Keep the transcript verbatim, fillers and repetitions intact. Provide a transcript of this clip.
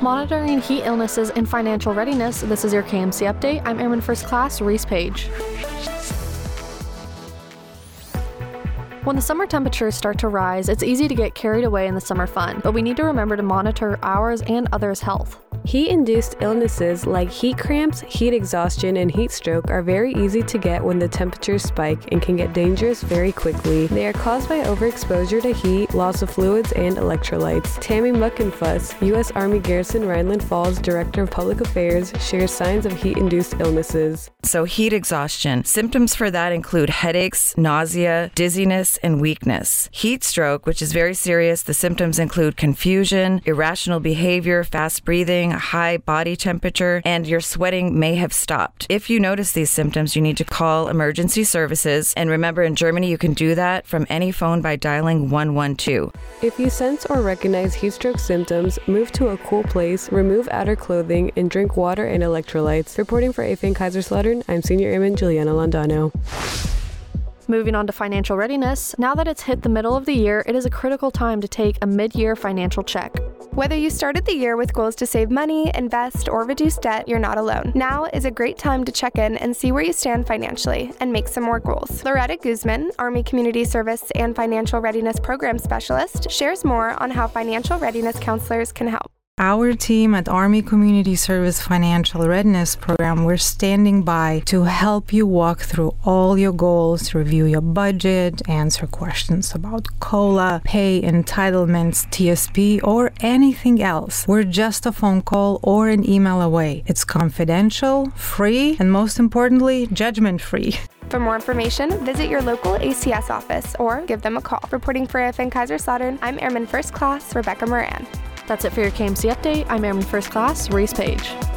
Monitoring heat illnesses and financial readiness, this is your K M C Update. I'm Airman First Class Reese Page. When the summer temperatures start to rise, it's easy to get carried away in the summer fun, but we need to remember to monitor ours and others' health. Heat-induced illnesses like heat cramps, heat exhaustion, and heat stroke are very easy to get when the temperatures spike and can get dangerous very quickly. They are caused by overexposure to heat, loss of fluids, and electrolytes. Tammy Muckenfuss, U S Army Garrison Rhineland Falls Director of Public Affairs, shares signs of heat-induced illnesses. So heat exhaustion. Symptoms for that include headaches, nausea, dizziness, and weakness. Heat stroke, which is very serious, the symptoms include confusion, irrational behavior, fast breathing, high body temperature, and your sweating may have stopped. If you notice these symptoms, you need to call emergency services. And remember, in Germany, you can do that from any phone by dialing one one two. If you sense or recognize heat stroke symptoms, move to a cool place, remove outer clothing, and drink water and electrolytes. Reporting for A F A N Kaiserslautern, I'm Senior Airman Juliana Londano. Moving on to financial readiness, now that it's hit the middle of the year, it is a critical time to take a mid-year financial check. Whether you started the year with goals to save money, invest, or reduce debt, you're not alone. Now is a great time to check in and see where you stand financially and make some more goals. Loretta Guzman, Army Community Service and Financial Readiness Program Specialist, shares more on how financial readiness counselors can help. Our team at Army Community Service Financial Readiness Program, we're standing by to help you walk through all your goals, review your budget, answer questions about COLA, pay, entitlements, T S P, or anything else. We're just a phone call or an email away. It's confidential, free, and most importantly, judgment-free. For more information, visit your local A C S office or give them a call. Reporting for A F A N Kaiserslautern, I'm Airman First Class Rebecca Moran. That's it for your K M C Update. I'm Airman First Class Reese Page.